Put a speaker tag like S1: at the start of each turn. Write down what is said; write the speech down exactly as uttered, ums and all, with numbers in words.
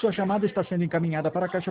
S1: Sua chamada está sendo encaminhada para a caixa